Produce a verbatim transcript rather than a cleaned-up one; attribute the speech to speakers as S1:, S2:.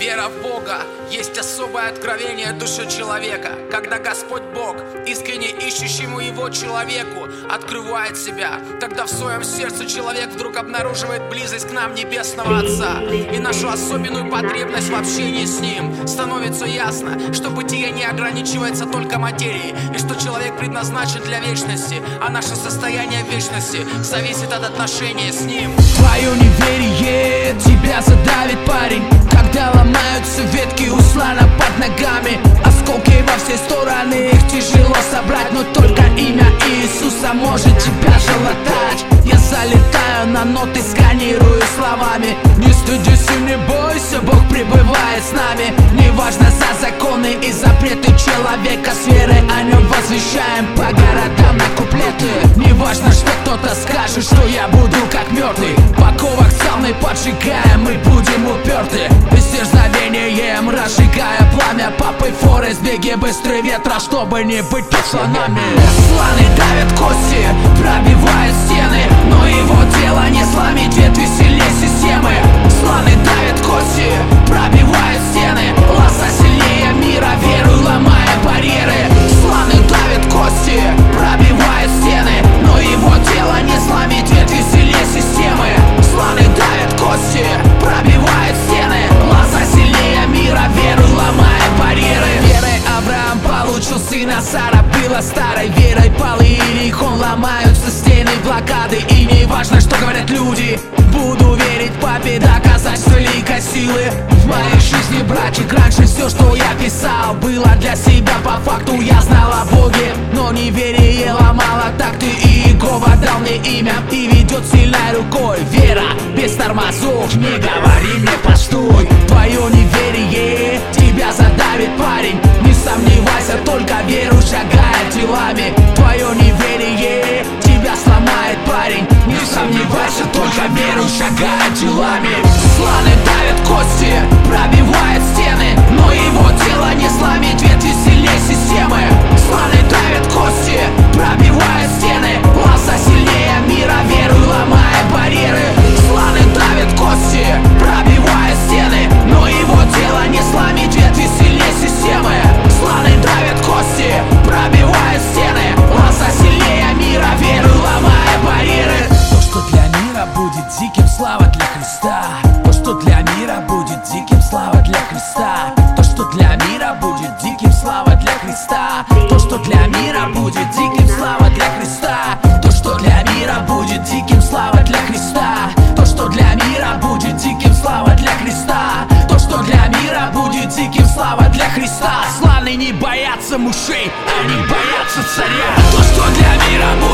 S1: Вера в Бога есть особое откровение души человека, когда Господь Бог, искренне ищущему Его человеку, открывает себя. Тогда в своем сердце человек вдруг обнаруживает близость к нам Небесного Отца и нашу особенную потребность в общении с Ним. Становится ясно, что бытие не ограничивается только материей, и что человек предназначен для вечности, а наше состояние в вечности зависит от отношения с Ним.
S2: Твое неверие тебя задавит, парень, когда ломаются ветки у слона под ногами. Осколки во все стороны, их тяжело собрать, но только имя Иисуса может тебя желатать. Я залетаю на ноты, сканирую словами. Не стыдись и не бойся, Бог пребывает с нами. Неважно за законы и запреты человека, с верой о нем возвещаем по городам на куплеты. Неважно, что кто-то скажет, что я буду как мертвый. Паковок самый поджигаем, мы будем уперты. Исчезновением разжигая пламя, папой Форест, беги быстрее ветра, чтобы не быть под слонами. Слоны давят кости, пробивают стены, но его дело не сломить ветви сильнее системы. Слоны давят кости, пробивают стены, лоза сильнее мира, веруй, ломая барьеры. Слоны давят кости, пробивают стены, но его дело не сломить ветви сильнее системы. Слоны давят кости, пробивают стены, лоза сильнее мира, веруй, ломая барьеры. Верой Авраам получил сына, Сара была старой, верой Пал и Иерихон ломаются стены, блокады. И не важно, что говорят люди, буду верить папе, доказать великой силы в моей жизни, братик. Раньше все, что я писал, было для себя. По факту я знал о Боге, но неверие ломало такты, и Иегова дал мне имя и ведет сильной рукой. Вера без тормозов, не говори мне постой. Твое неверие тебя задавит, парень, не сомневайся, только веру шагая делами. Твое неверие тебя сломает, парень, не сомневайся, только веру шагая делами. Слоны давят кости, пробивают стены, но его дело не сломить ветви сильнее системы. Слоны давят кости, пробивают стены, лоза сильнее мира, веруй, ломая барьеры. Слоны давят кости, пробивают стены, но его дело не сломить ветви сильнее системы. Слоны давят кости, пробивают стены, лоза сильнее мира, веруй, ломая барьеры. То, что для мира будет диким, слава для Христа. То, что для мира будет диким, слава для Христа. То, что для мира будет диким, слава для Христа. То, что для мира будет диким, слава для Христа. То, что для мира будет диким, слава для Христа. То, что для мира будет диким, слава для Христа. То, что для мира будет диким, слава для Христа. Слоны не боятся мышей, они боятся царя. То, что для мира будет